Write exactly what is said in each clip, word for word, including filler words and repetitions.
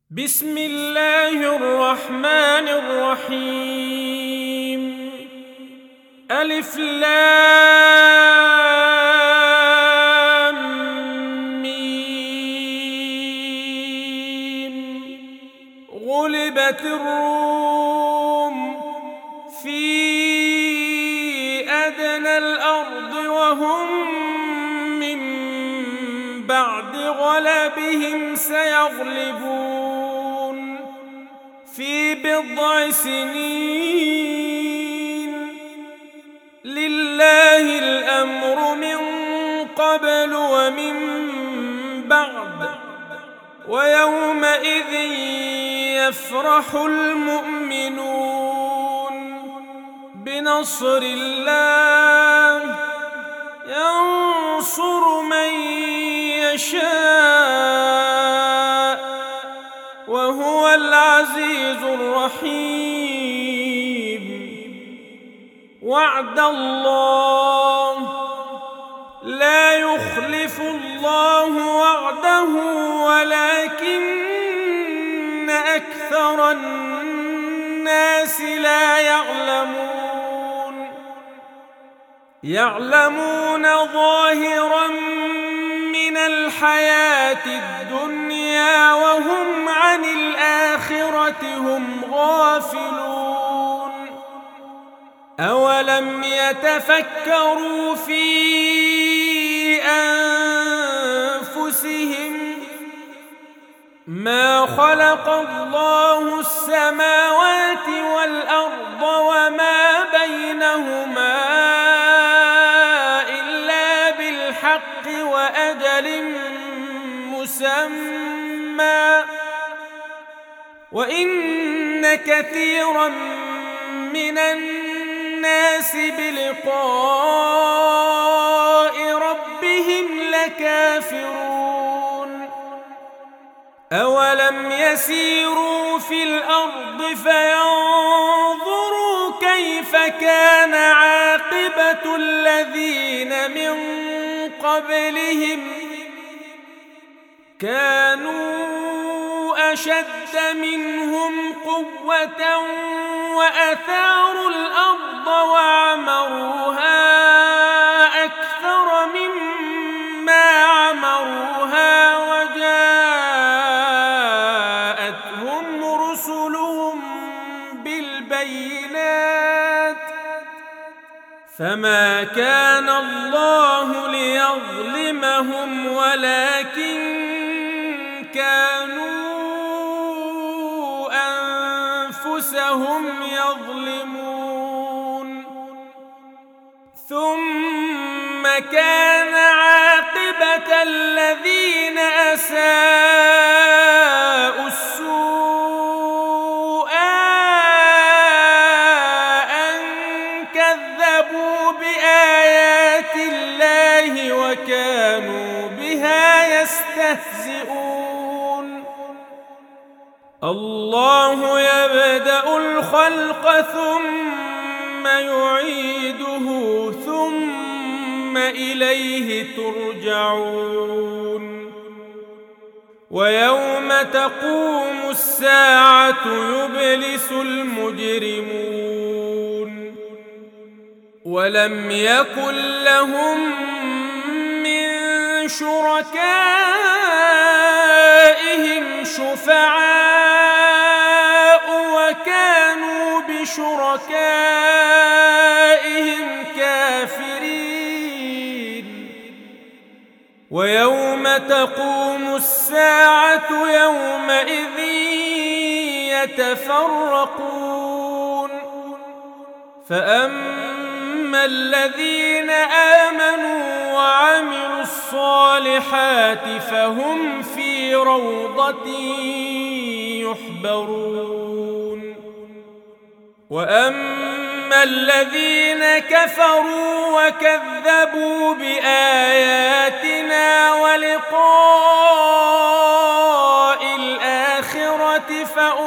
بسم الله الرحمن الرحيم. ألف لام ميم. غلبت الروم في أدنى الأرض وهم من بعد غلبهم سيغلبون في بضع سنين. لله الأمر من قبل ومن بعد، ويومئذ يفرح المؤمنون بنصر الله ينصر من يشاء وهو العزيز الرحيم. وعد الله لا يخلف الله وعده ولكن أكثر الناس لا يعلمون. يعلمون ظاهرا من الحياة الدنيا وهم عن الآخرة هم غافلون. أولم يتفكروا في أنفسهم ما خلق الله السماوات والأرض وما بينهما إلا بالحق وأجل مسمى، وإن كثيرا من الناس بلقاء ربهم لكافرون. أولم يسيروا في الأرض فينظروا كيف كان عاقبة الذين من قبلهم كانوا أشد منهم قوة وأثاروا الأرض وعمروها أكثر مما عمروها وجاءتهم رسلهم بالبينات فما كان الله ليظلمهم ولكن كانوا أنفسهم يظلمون. ثم كان عاقبة الذين أساءوا السوء أن كذبوا بآيات الله وكانوا بها يستهزئون. الله يبدأ الخلق ثم يعيده ثم إليه ترجعون. ويوم تقوم الساعة يبلس المجرمون ولم يكن لهم من شركائهم شفعاء وكانوا بشركائهم كافرين. ويوم تقوم الساعة يومئذ يتفرقون. فأما الذين آمنوا وعملوا الصالحات فهم في روضة يحبرون. وأما الذين كفروا وكذبوا بآياتنا ولقاء الآخرة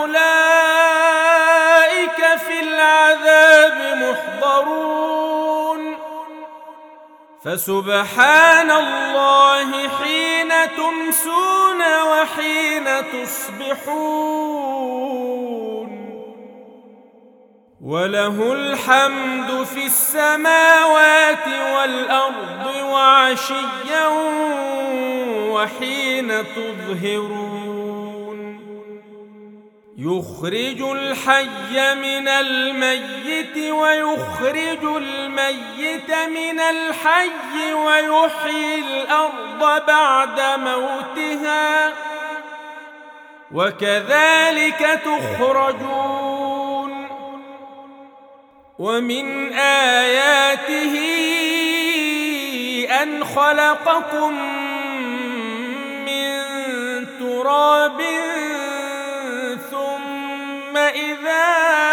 فأولئك في العذاب محضرون. فسبحان الله حين تمسون وحين تصبحون وله الحمد في السماوات والأرض وعشيا وحين تظهرون يخرج الحي من الميت ويخرج الميت من الحي ويحيي الأرض بعد موتها وكذلك تخرجون ومن آياته أن خلقكم من تراب ثم إذا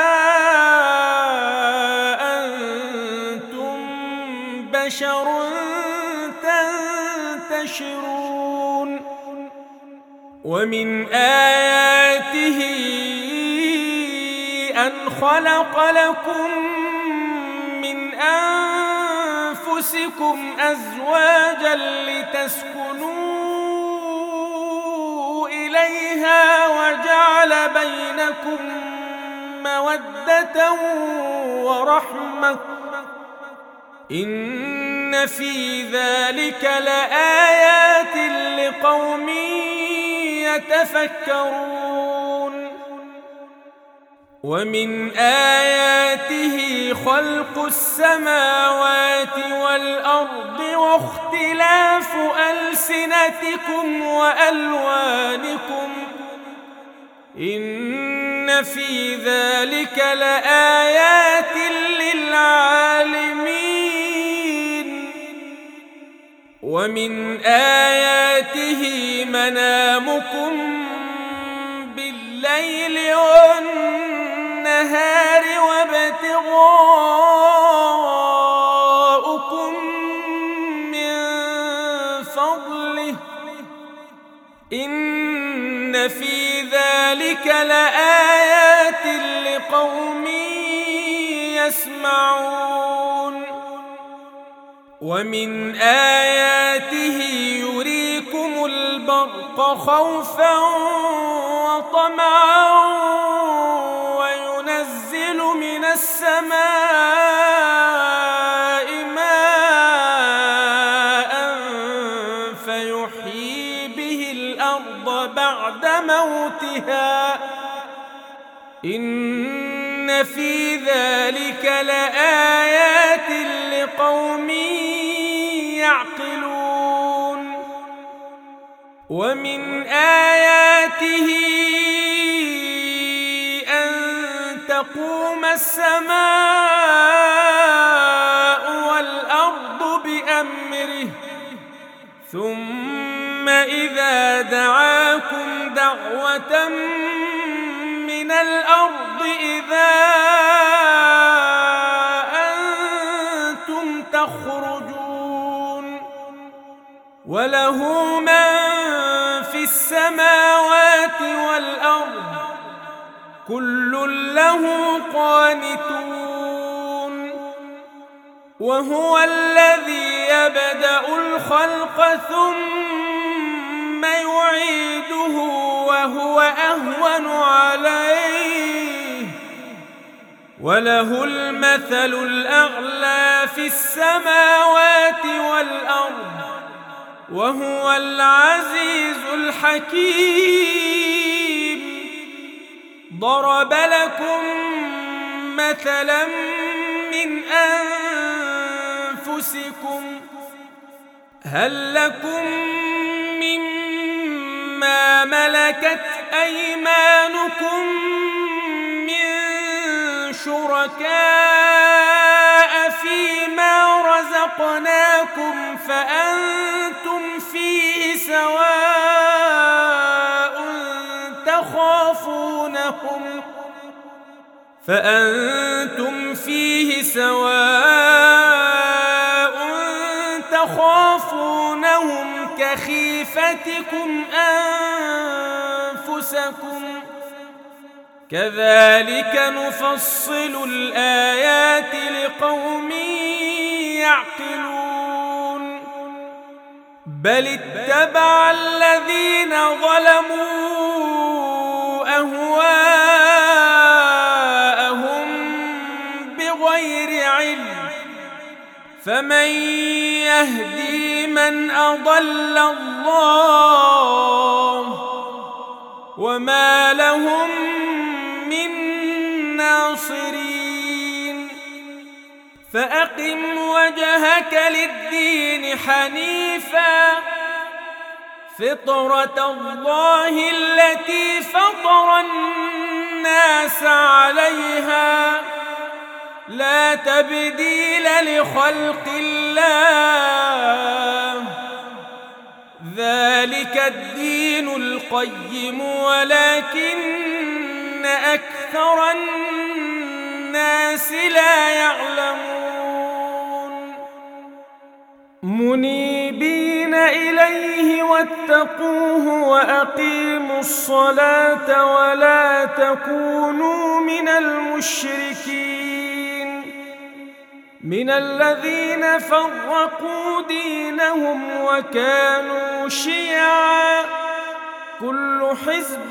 أنتم بشر تنتشرون ومن آياته أن خلق لكم من أنفسكم أزواجا لتسكنوا إليها وجعل بينكم مودة ورحمة إن في ذلك لآيات لقوم يتفكرون ومن آياته خلق السماوات والأرض واختلاف ألسنتكم وألوانكم إن في ذلك لآيات للعالمين ومن آياته منامكم بالليل والنهار وابتغاؤكم من فضله إن في ذلك لآيات لقوم يسمعون ومن آياته يريكم البرق خوفا وطمعا وينزل من السماء ماء فيحيي به الأرض بعد موتها إن في ذلك لآيات لقوم يعقلون ومن آياته أن تقوم السماء والأرض بأمره ثم إذا دعاكم دعوة من الأرض إذا أنتم تخرجون وله من في السماوات والأرض كل له قانتون وهو الذي يبدأ الخلق ثم يعيده وهو أهون عليه وله المثل الأعلى في السماوات والأرض وهو العزيز الحكيم ضرب لكم مثلا من أنفسكم هل لكم مما ملكت أيمانكم من شركاء فيما رزقناكم فأنتم فيه سواء تخافونهم فأنتم فيه سواء تخافونهم كخيفتكم أنفسكم كذلك نفصل الآيات لقوم يعقلون بل اتبع الذين ظلموا أهواءهم بغير علم فمن يهدي من أضل الله وما لهم من ناصرين فأقم وجهك للدين حنيفا فطرة الله التي فطر الناس عليها لا تبديل لخلق الله ذلك الدين القيم ولكن أكثر الناس لا يعلمون منيبين إليه واتقوه وأقيموا الصلاة ولا تكونوا من المشركين من الذين فرقوا دينهم وكانوا شيعا كل حزب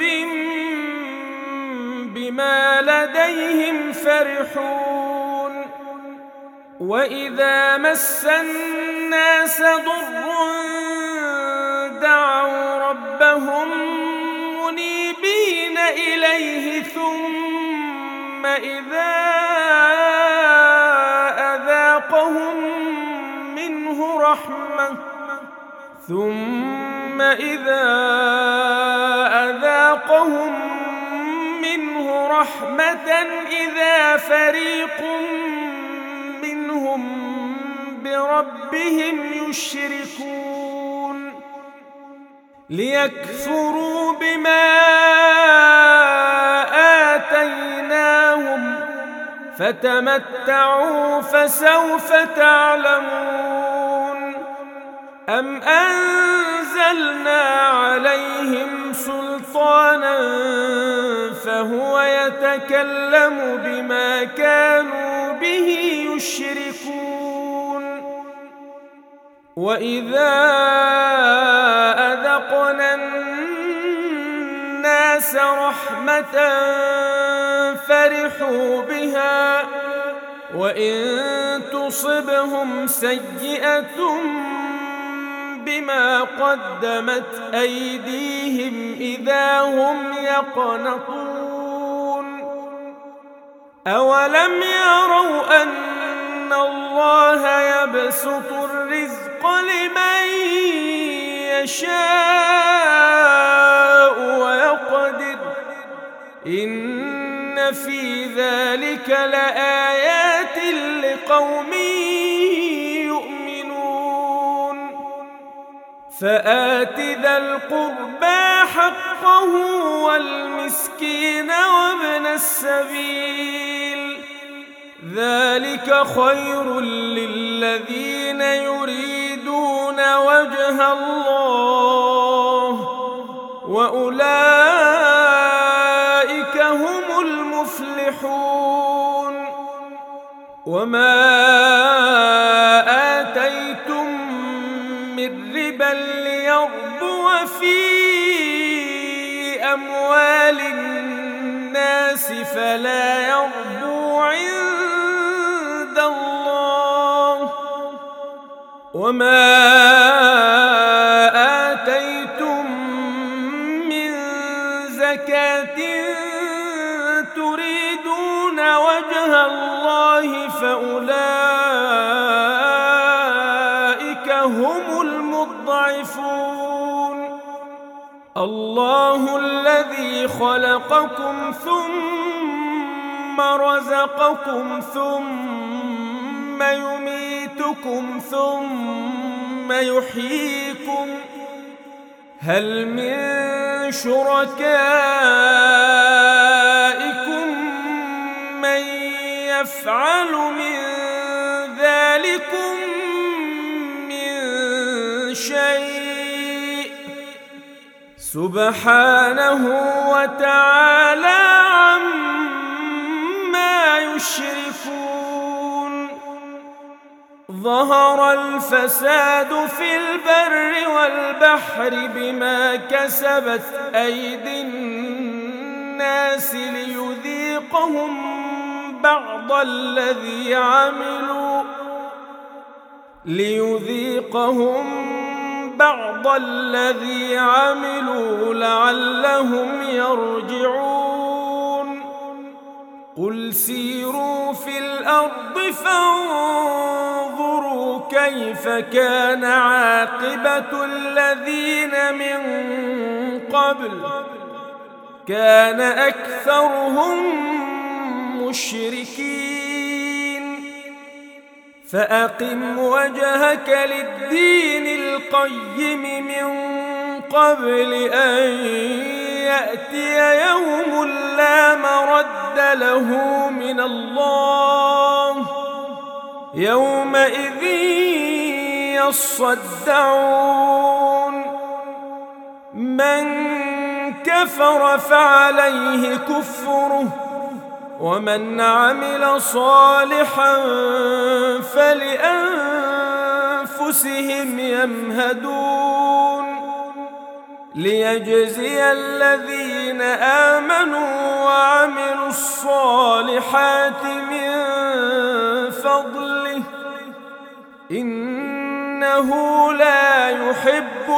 بما لديهم فرحون وإذا مس الناس ضر دعوا ربهم منيبين إليه ثم إذا أذاقهم منه رحمة ثم إذا أذاقهم منه رحمة إذا فريق منهم بربهم يشركون ليكفروا بما آتيناهم فتمتعوا فسوف تعلمون أم أنزلنا عليهم سلطانا فهو يتكلم بما كانوا به يشركون وإذا أذقنا الناس رحمة فرحوا بها وإن تصبهم سيئة بما قدمت أيديهم إذا هم يقنطون أولم يروا أن الله يبسط الرزق لمن يشاء ويقدر إن في ذلك لآيات لقوم يؤمنون فآت ذا القربى حقه والمسكين وابن السبيل ذلك خير للذين يريدون وجه الله وأولئك هم المفلحون وما آتيتم من ربا ليربو في أموال الناس فلا يربو عند الله وما آتيتم من زكاة تريدون وجه الله فأولئك هم المضعفون الله الذي خلقكم ثم رزقكم ثم يميتكم ثم يحييكم هل من شركائكم من يفعل من ذلكم من شيء سبحانه وتعالى عما يشركون ظهر الفساد في البر والبحر بما كسبت أيدي الناس ليذيقهم بعض الذي عملوا ليذيقهم بعض الذي عملوا لعلهم يرجعون قل سيروا في الأرض فانظروا كيف كان عاقبة الذين من قبل كان أكثرهم مشركين فأقم وجهك للدين القيم من قبل أن يأتي يوم لا مرد له من الله يومئذ يصدعون من كفر فعليه كفره ومن عمل صالحا فلأنفسهم يمهدون ليجزي الذين آمنوا وعملوا الصالحات من فضله إنه لا يحب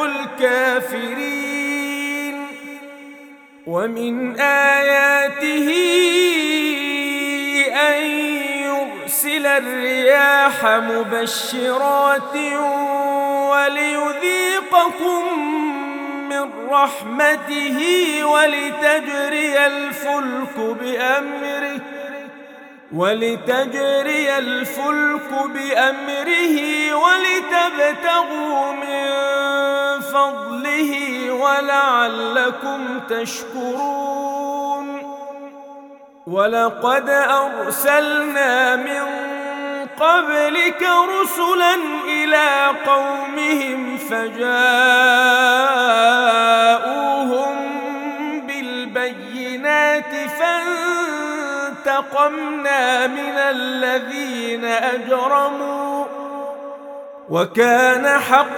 الكافرين ومن آياته أن يرسل الرياح مبشرات وليذيقكم من رحمته ولتجري الفلك بأمره ولتجري الفلك بأمره ولتبتغوا من فضله ولعلكم تشكرون ولقد أرسلنا من قبلك رسلا إلى قومهم فجاءوهم بالبينات فانتقمنا من الذين أجرموا وكان حقا